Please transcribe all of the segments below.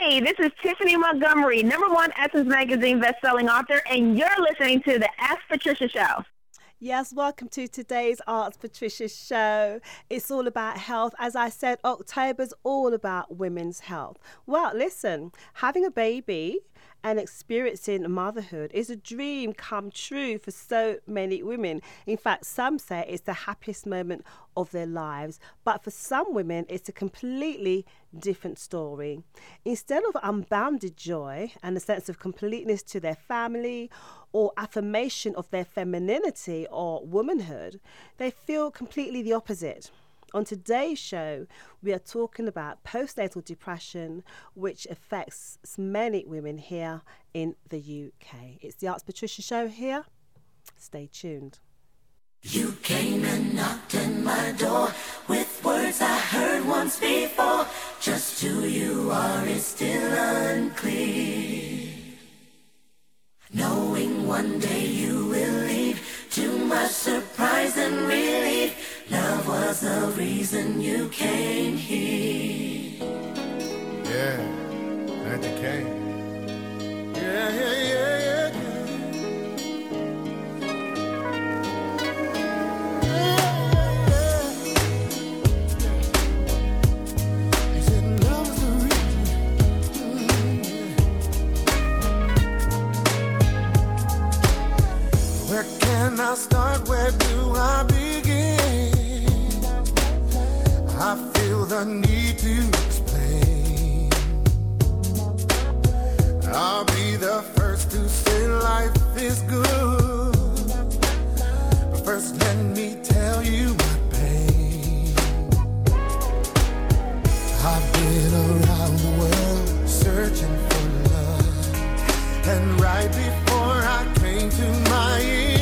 Hey, this is Tiffany Montgomery, #1 Essence Magazine bestselling author, and you're listening to the Ask Patricia Show. Yes, welcome to today's Ask Patricia show. It's all about health. As I said, October's all about women's health. Well, listen, having a baby and experiencing motherhood is a dream come true for so many women. In fact, some say it's the happiest moment of their lives, but for some women, it's a completely different story. Instead of unbounded joy and a sense of completeness to their family or affirmation of their femininity or womanhood, they feel completely the opposite. On today's show, we are talking about postnatal depression, which affects many women here in the UK. It's the Ask Patricia show here. Stay tuned. You came and knocked on my door with words I heard once before. Just who you are is still unclear. Knowing one day you will leave, too much surprise and relief. Love was the reason you came here. Yeah, glad you came. Yeah. You said love was the reason. Where can I start? Where do I begin? I feel the need to explain. I'll be the first to say life is good. But first let me tell you my pain. I've been around the world searching for love, and right before I came to my end,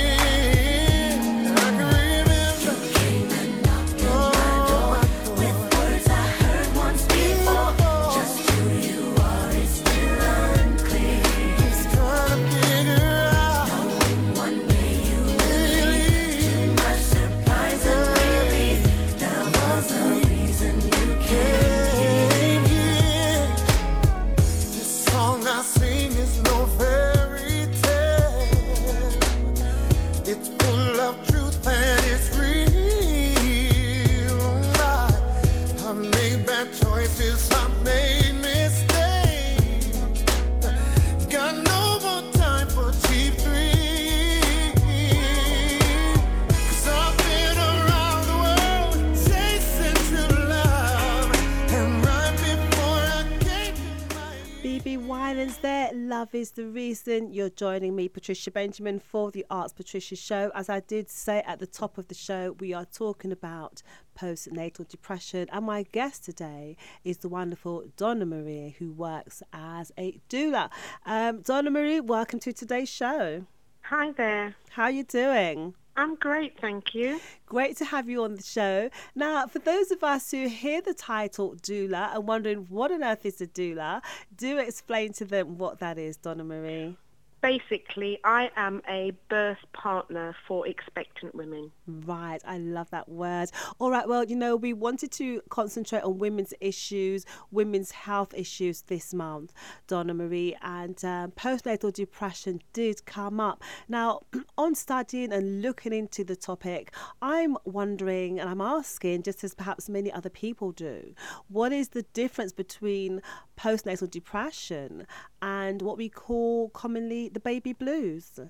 Love is the reason. You're joining me, Patricia Benjamin, for the Ask Patricia show. As I did say at the top of the show, we are talking about postnatal depression, and my guest today is the wonderful Donna Marie, who works as a doula. Donna Marie, welcome to today's show. Hi there. How are you doing? I'm great, thank you. Great to have you on the show. Now, for those of us who hear the title doula and wondering what on earth is a doula, do explain to them what that is, Donna Marie. Basically, I am a birth partner for expectant women. Right, I love that word. All right, well, we wanted to concentrate on women's issues, women's health issues this month, Donna Marie, and postnatal depression did come up. Now, on studying and looking into the topic, I'm wondering, and I'm asking, just as perhaps many other people do, what is the difference between postnatal depression and what we call commonly the baby blues?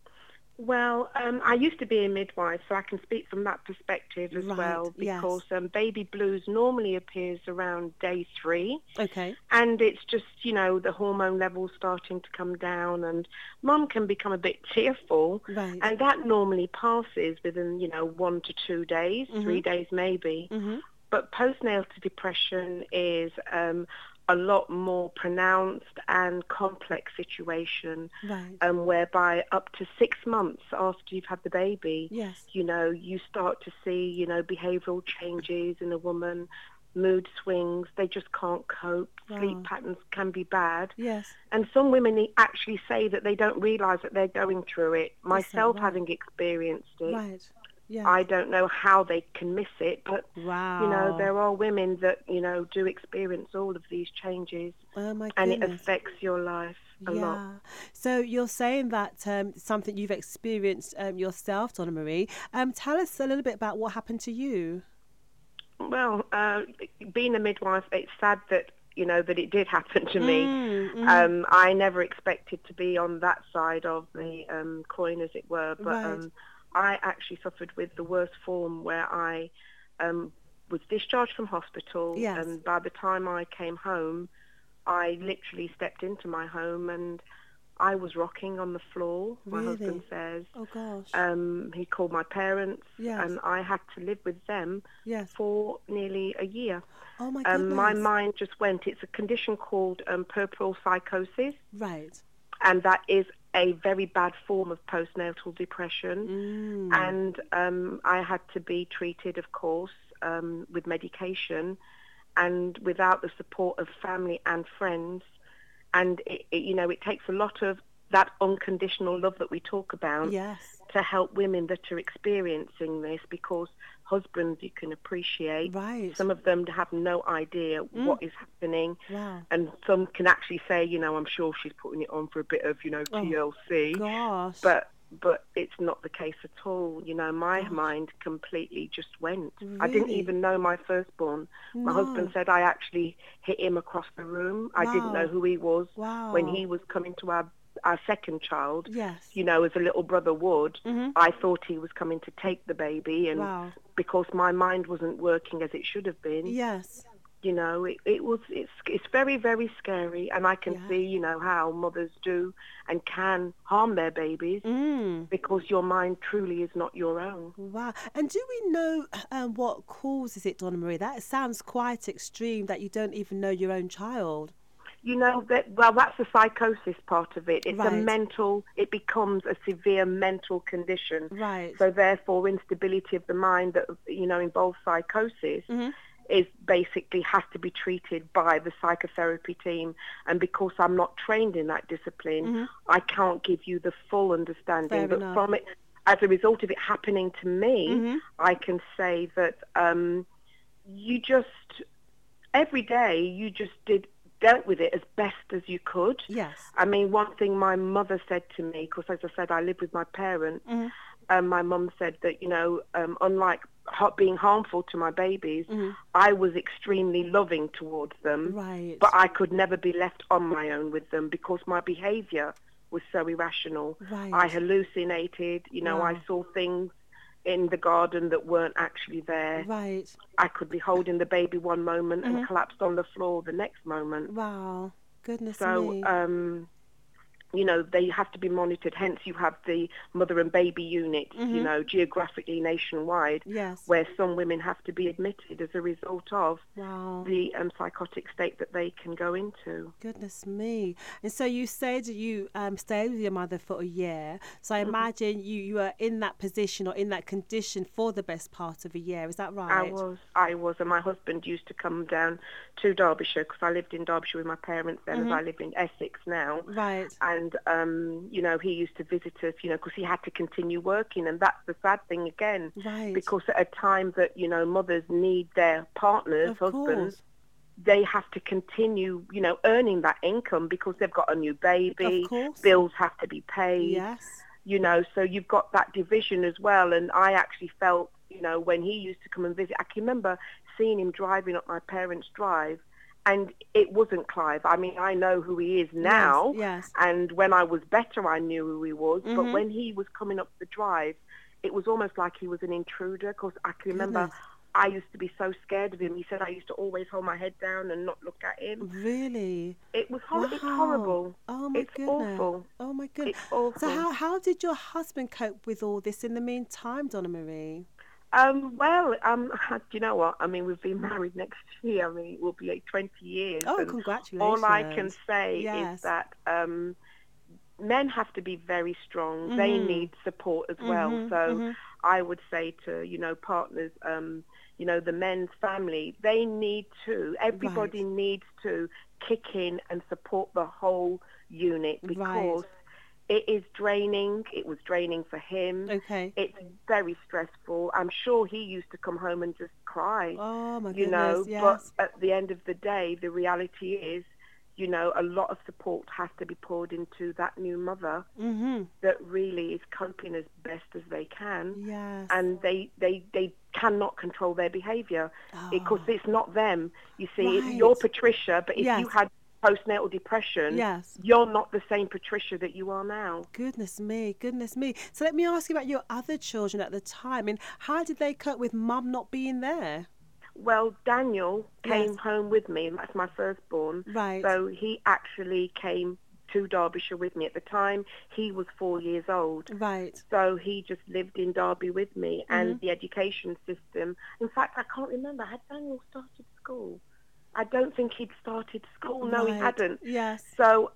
Well, I used to be a midwife, so I can speak from that perspective as well, because baby blues normally appears around day 3. Okay. And it's just, the hormone levels starting to come down, and mum can become a bit tearful. Right. And that normally passes within, 1 to 2 days, 3 days maybe. Mm-hmm. But postnatal depression is a lot more pronounced and complex situation, right. Whereby up to 6 months after you've had the baby, yes. You start to see, behavioural changes in a woman, mood swings, they just can't cope, sleep patterns can be bad. Yes. And some women actually say that they don't realise that they're going through it, myself having experienced it. Right. I don't know how they can miss it, but wow. there are women that do experience all of these changes, Oh my and it goodness. affects your life a lot. So you're saying that something you've experienced yourself, Donna Marie. Tell us a little bit about what happened to you. Well, being a midwife, it's sad that that it did happen to me. I never expected to be on that side of the coin, as it were, but I actually suffered with the worst form, where I was discharged from hospital, and by the time I came home, I literally stepped into my home and I was rocking on the floor. Really? My husband says. Oh gosh. He called my parents, and I had to live with them for nearly a year. Oh my goodness. My mind just went. It's a condition called puerperal psychosis. Right. And that is a very bad form of postnatal depression. And I had to be treated, of course, with medication, and without the support of family and friends. And it takes a lot of that unconditional love that we talk about to help women that are experiencing this, because husbands, you can appreciate, some of them have no idea what is happening, and some can actually say, I'm sure she's putting it on for a bit of, TLC, but it's not the case at all. My mind completely just went. Really? I didn't even know my firstborn. My husband said I actually hit him across the room. I didn't know who he was when he was coming to our second child. As a little brother would. I thought he was coming to take the baby, and because my mind wasn't working as it should have been. It's very, very scary, and I can see, how mothers do and can harm their babies because your mind truly is not your own. Wow. And do we know what causes it, Donna Marie? That sounds quite extreme, that you don't even know your own child. That's the psychosis part of it. It's it becomes a severe mental condition. So therefore, instability of the mind that, involves psychosis is basically has to be treated by the psychotherapy team. And because I'm not trained in that discipline, I can't give you the full understanding. But from it, as a result of it happening to me, I can say that every day you just dealt with it as best as you could. I mean, one thing my mother said to me, because as I said, I live with my parents, my mum said that, unlike being harmful to my babies, I was extremely loving towards them, but I could never be left on my own with them because my behaviour was so irrational. I hallucinated, I saw things in the garden that weren't actually there. I could be holding the baby one moment and collapsed on the floor the next moment. Wow, goodness me. They have to be monitored. Hence, you have the mother and baby units, geographically nationwide, where some women have to be admitted as a result of the psychotic state that they can go into. Goodness me. And so you said you stayed with your mother for a year. So I imagine you were in that position or in that condition for the best part of a year. Is that right? I was. And my husband used to come down to Derbyshire, because I lived in Derbyshire with my parents then, as I live in Essex now. And, he used to visit us, because he had to continue working. And that's the sad thing again, because at a time that, mothers need their partners, husbands, they have to continue, earning that income because they've got a new baby, bills have to be paid, so you've got that division as well. And I actually felt, when he used to come and visit, I can remember seeing him driving up my parents' drive, and it wasn't Clive. I mean, I know who he is now, and when I was better, I knew who he was. But when he was coming up the drive, it was almost like he was an intruder, because I can remember I used to be so scared of him. He said I used to always hold my head down and not look at him. Really? It was It's horrible. Oh, my goodness. Awful. Oh, my goodness. It's awful. So how did your husband cope with all this in the meantime, Donna Marie? Do you know what? I mean, we've been married next year. I mean, it will be like 20 years. Oh, congratulations. All I can say is that men have to be very strong. They need support as well. So I would say to, partners, the men's family, they need to, everybody needs to kick in and support the whole unit, because It is draining. It was draining for him. Okay. It's very stressful. I'm sure he used to come home and just cry. Oh, my you goodness, know, yes. But at the end of the day, the reality is, you know, a lot of support has to be poured into that new mother that really is coping as best as they can. Yes. And they cannot control their behaviour because it's not them. You see, Right. you're Patricia, but if Yes. you had postnatal depression, Yes. you're not the same Patricia that you are now. Goodness me, goodness me. So let me ask you about your other children at the time. I mean, how did they cope with mum not being there? Well, Daniel came Yes. home with me, and that's my firstborn. Right. So he actually came to Derbyshire with me. At the time, he was 4 years old. Right. So he just lived in Derby with me, and the education system. In fact, I can't remember. Had Daniel started school? I don't think he'd started school. No, he Right. hadn't. Yes. So,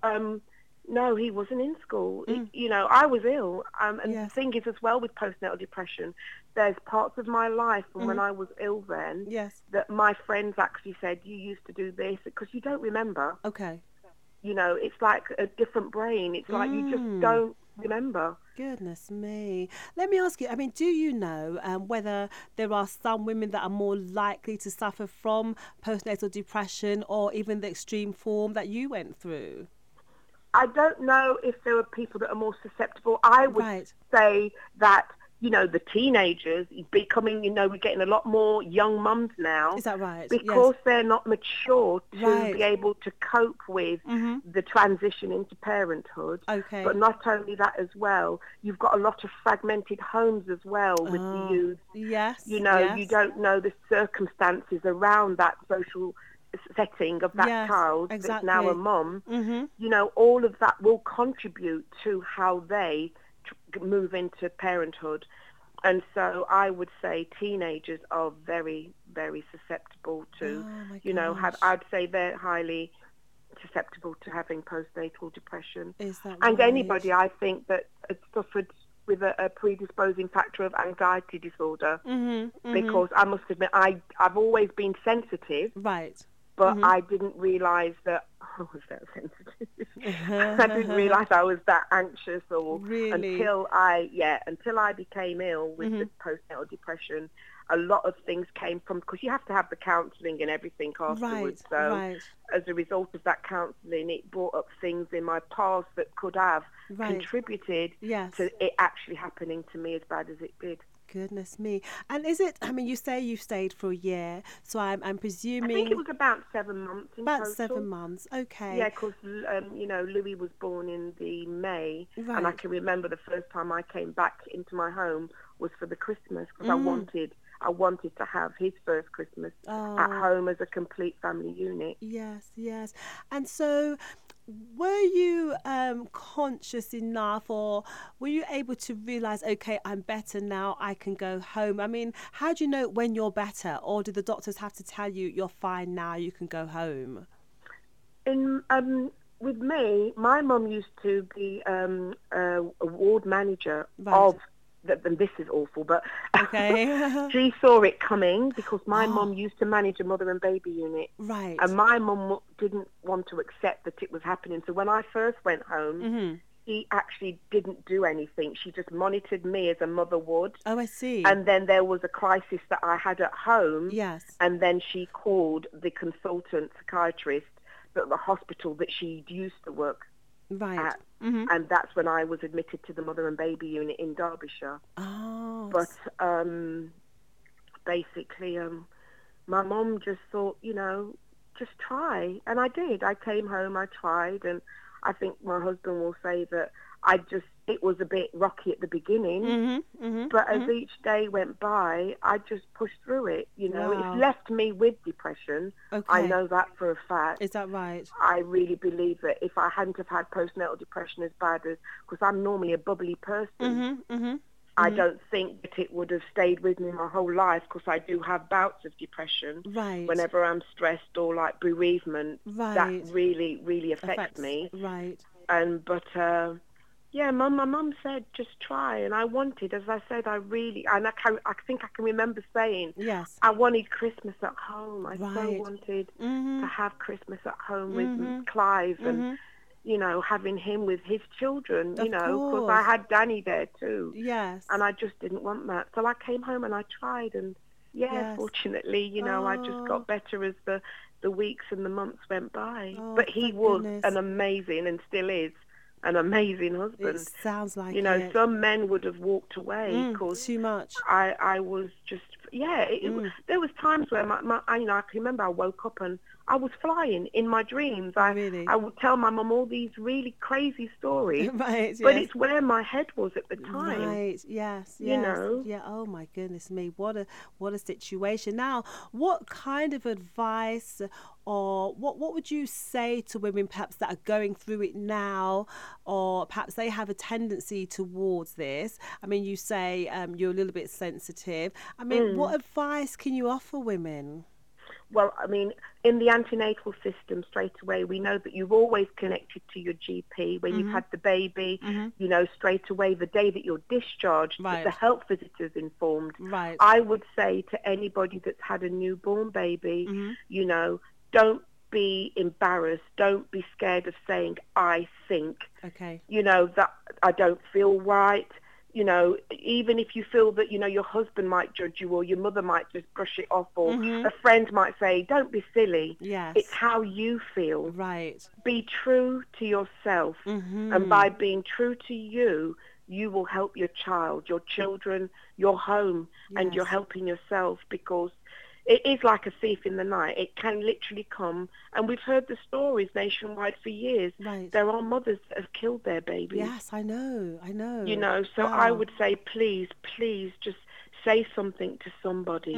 no, he wasn't in school. You know, I was ill. And Yes. the thing is as well with postnatal depression, there's parts of my life from when I was ill then Yes. that my friends actually said, you used to do this, because you don't remember. Okay. You know, it's like a different brain. It's like you just don't remember. Goodness me. Let me ask you, I mean, do you know whether there are some women that are more likely to suffer from postnatal depression or even the extreme form that you went through? I don't know if there are people that are more susceptible. I would Right. say that, you know, the teenagers becoming, you know, we're getting a lot more young mums now. Is that right? Because Yes. they're not mature to Right. be able to cope with the transition into parenthood. Okay. But not only that as well, you've got a lot of fragmented homes as well with the youth. Yes. You know, yes. you don't know the circumstances around that social setting of that Yes, child that's now exactly. a mum. You know, all of that will contribute to how they move into parenthood. And so I would say teenagers are very, very susceptible to, Oh, my you know, gosh. I'd say they're highly susceptible to having postnatal depression. Is that And right? anybody, I think, that has suffered with a predisposing factor of anxiety disorder, because I must admit, I've always been sensitive, Right. but I didn't realise that I was that sensitive. I didn't realise I was that anxious, or Really? until I became ill with the postnatal depression. A lot of things came from, because you have to have the counselling and everything afterwards. Right, So right. as a result of that counselling, it brought up things in my past that could have Right. contributed Yes. to it actually happening to me as bad as it did. Goodness me. And is it, I mean, you say you stayed for a year, so I'm presuming... I think it was about 7 months in about total. 7 months, okay. Yeah, because, you know, Louis was born in the May, and I Right. can remember the first time I came back into my home was for the Christmas, because I wanted to have his first Christmas at home as a complete family unit. Yes, yes. And so were you conscious enough, or were you able to realise, okay, I'm better now, I can go home? I mean, how do you know when you're better, or do the doctors have to tell you you're fine now, you can go home? With me, my mum used to be a ward manager Right. of, and this is awful, but Okay. she saw it coming, because my mum used to manage a mother and baby unit. Right. And my mum didn't want to accept that it was happening. So when I first went home, she actually didn't do anything. She just monitored me as a mother would. Oh, I see. And then there was a crisis that I had at home. Yes. And then she called the consultant psychiatrist at the hospital that she'd used to work Right. at. And that's when I was admitted to the mother and baby unit in Derbyshire. Oh. But basically, my mum just thought, you know, just try. And I did. I came home, I tried, and I think my husband will say that it was a bit rocky at the beginning, but as each day went by, I just pushed through it. You know, Wow. It's left me with depression. Okay. I know that for a fact. Is that right? I really believe that if I hadn't have had postnatal depression as bad as, because I'm normally a bubbly person, I don't think that it would have stayed with me my whole life, because I do have bouts of depression. Right. Whenever I'm stressed or like bereavement, Right. that really, really affects me. Right. Yeah, my mum said, just try. And I wanted, as I said, I think I can remember saying, Yes. I wanted Christmas at home. I so Right. wanted to have Christmas at home with Clive. And you know, having him with his children, you Of know, because course. I had Danny there too. Yes. And I just didn't want that. So I came home and I tried, and Yes. fortunately, you know, I just Oh. got better as the weeks and the months went by. Oh, But he thank was goodness. an amazing, and still is, an amazing husband. It sounds like You know, it. some men would have walked away because Too much. I was just, there was times where you know, I can remember I woke up and I was flying in my dreams. Really? I would tell my mum all these really crazy stories, Right, but yes. it's where my head was at the time. Right, yes, You yes. know? Yeah, oh my goodness me. What a situation. Now, what kind of advice or what would you say to women perhaps that are going through it now, or perhaps they have a tendency towards this? I mean, you say you're a little bit sensitive. I mean, what advice can you offer women? Well, I mean, in the antenatal system, straight away, we know that you've always connected to your GP when you've had the baby. You know, straight away, the day that you're discharged, Right. that the health visitor's informed. Right. I would say to anybody that's had a newborn baby, you know, don't be embarrassed. Don't be scared of saying, I think, Okay. you know, that I don't feel right. You know, even if you feel that, you know, your husband might judge you or your mother might just brush it off or a friend might say, don't be silly. Yes. It's how you feel. Right. Be true to yourself. And by being true to you, you will help your child, your children, your home, and you're Yes. helping yourself, because it is like a thief in the night. It can literally come, and we've heard the stories nationwide for years. Right. There are mothers that have killed their babies. Yes, I know. You know, so Wow. I would say, please, just say something to somebody.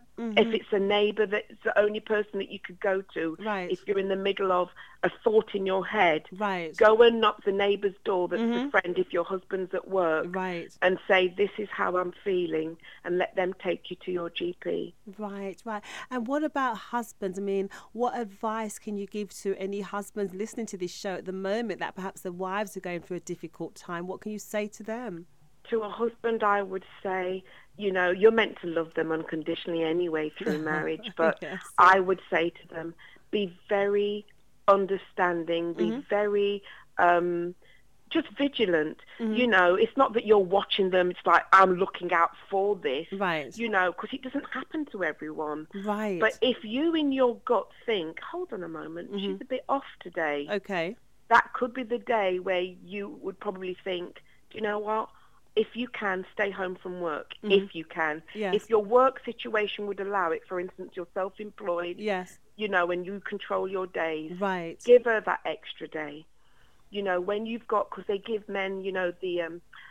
If it's a neighbour, that's the only person that you could go to. Right. If you're in the middle of a thought in your head, Right. go and knock the neighbour's door that's a friend if your husband's at work, Right. and say, this is how I'm feeling, and let them take you to your GP. Right, right. And what about husbands? I mean, what advice can you give to any husbands listening to this show at the moment that perhaps their wives are going through a difficult time? What can you say to them? To a husband, I would say, you know, you're meant to love them unconditionally anyway through marriage, but Yes. I would say to them, be very understanding, be very just vigilant. You know, it's not that you're watching them, it's like, I'm looking out for this, Right. you know, because it doesn't happen to everyone. Right. But if you in your gut think, hold on a moment, she's a bit off today, Okay. that could be the day where you would probably think, do you know what? If you can, stay home from work, if you can. Yes. If your work situation would allow it, for instance, you're self-employed, Yes. you know, and you control your days, Right. give her that extra day. You know, when you've got, because they give men, you know, the,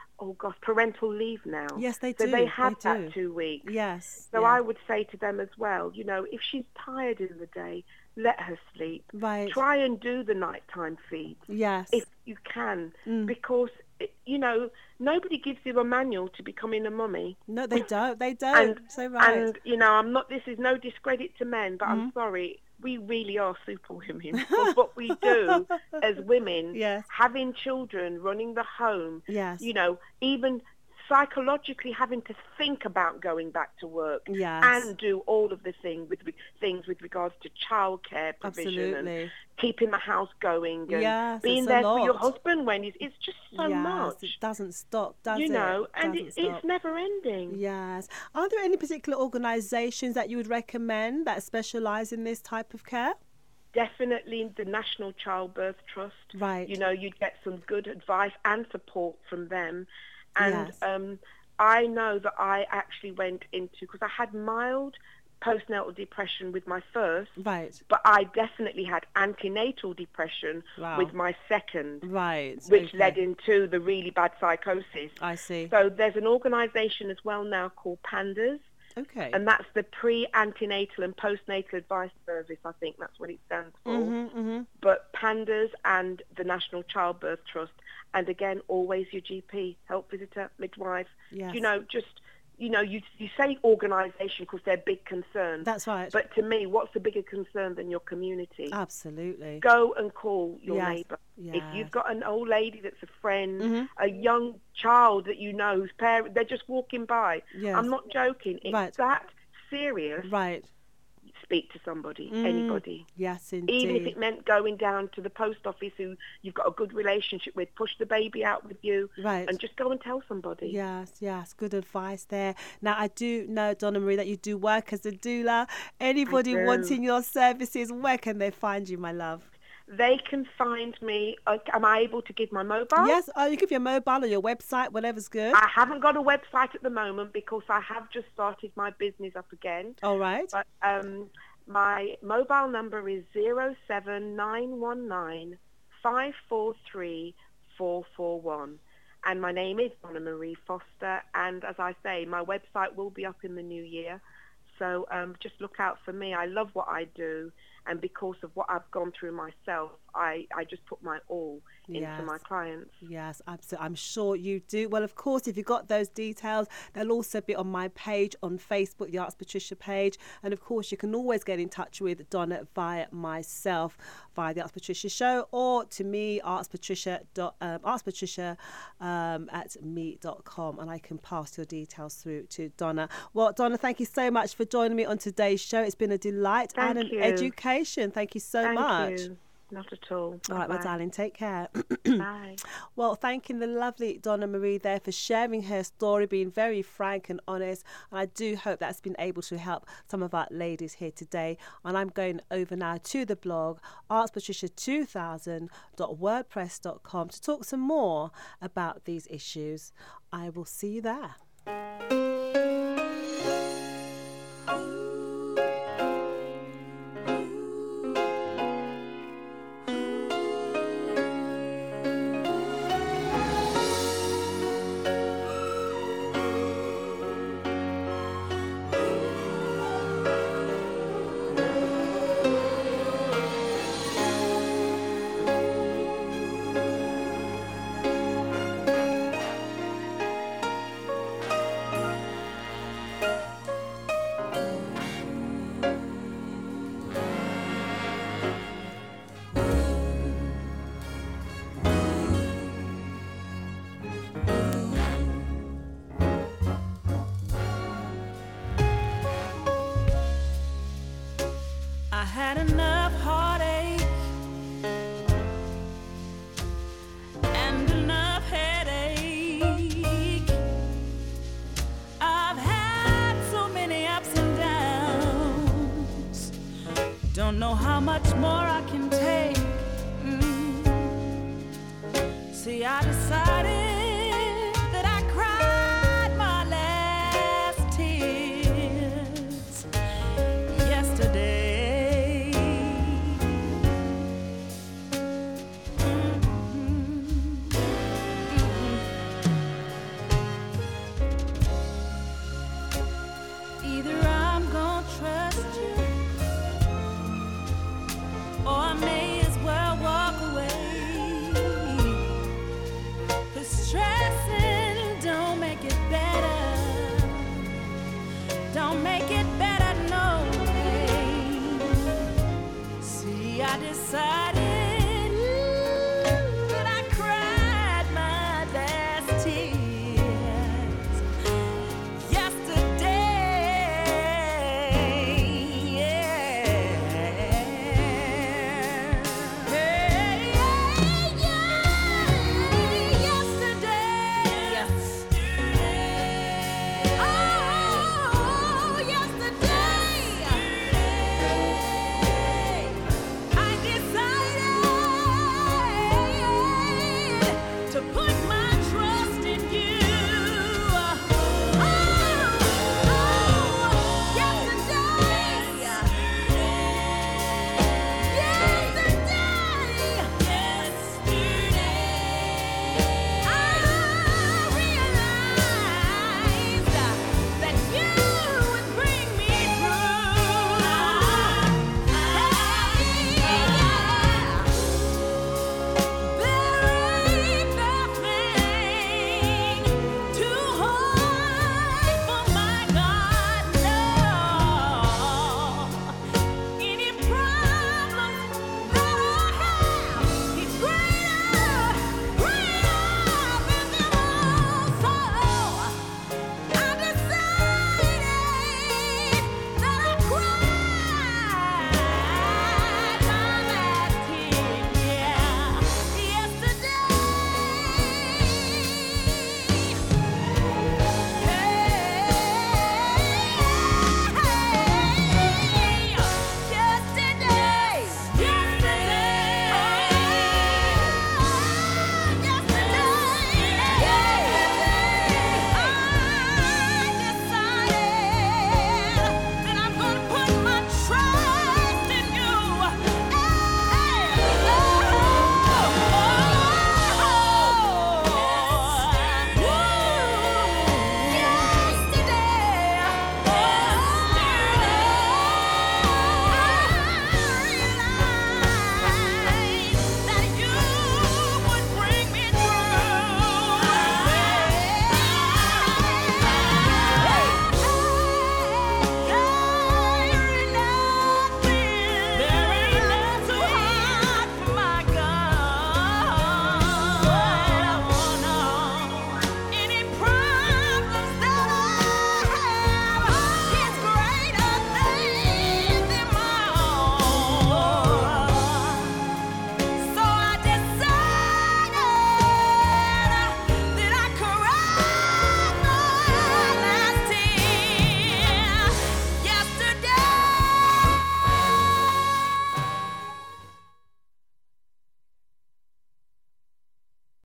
parental leave now. Yes, they so do. they have They do. that 2 weeks. Yes. So yeah. I would say to them as well, you know, if she's tired in the day, let her sleep. Right. Try and do the nighttime feeds Yes. if you can, because, you know, nobody gives you a manual to becoming a mummy. No, they don't. They don't. And, So right. and, you know, this is no discredit to men, but I'm sorry, we really are superwomen. Because what we do as women, Yes. having children, running the home, Yes. you know, even psychologically having to think about going back to work Yes. and do all of the things with regards to childcare provision Absolutely. and keeping the house going and Yes, being it's a there for your lot. husband when it's just so Yes, much. it doesn't stop, does You it? know, and Doesn't it's stop. never ending. Yes. Are there any particular organisations that you would recommend that specialise in this type of care? Definitely the National Childbirth Trust. Right. You know, you'd get some good advice and support from them. And Yes. I know that I actually went into, because I had mild postnatal depression with my first, Right. but I definitely had antenatal depression Wow. with my second, Right. which okay. led into the really bad psychosis. I see. So there's an organisation as well now called PANDAS, Okay. and that's the Pre-Antenatal and Postnatal Advice Service. I think that's what it stands for. But PANDAS and the National Childbirth Trust, and again, always your GP, health visitor, midwife. Yes. You know, just, you know, you say organisation because they're big concerns. That's right. But to me, what's a bigger concern than your community? Absolutely. Go and call your Yes. neighbour. If Yes. you've got an old lady that's a friend, a young child that you know whose parent, they're just walking by. Yes. I'm not joking. It's Right. that serious. Right. speak to somebody, anybody. Yes, indeed. Even if it meant going down to the post office who you've got a good relationship with, push the baby out with you, and just go and tell somebody. Yes, good advice there. Now, I do know, Donna Marie, that you do work as a doula. Anybody wanting your services, where can they find you, my love? They can find me. Am I able to give my mobile? Yes, you give your mobile or your website, whatever's good. I haven't got a website at the moment because I have just started my business up again. All right. But my mobile number is 07919 543 441. And my name is Donna Marie Foster. And as I say, my website will be up in the new year. So just look out for me. I love what I do. And because of what I've gone through myself, I just put my all into my clients. Yes, absolutely. I'm sure you do. Well, of course, if you've got those details, they'll also be on my page on Facebook, the Ask Patricia page. And of course, you can always get in touch with Donna via myself, via the Ask Patricia show, or to me, askpatricia@me.com, and I can pass your details through to Donna. Well, Donna, thank you so much for joining me on today's show. It's been a delight and an education. Thank you so much. You. Not at all. All right, my darling, take care. Bye. Well, thanking the lovely Donna Marie there for sharing her story, being very frank and honest. And I do hope that's been able to help some of our ladies here today. And I'm going over now to the blog, askpatricia2000.wordpress.com, to talk some more about these issues. I will see you there. Had enough heartache and enough headache. I've had so many ups and downs. Don't know how much more I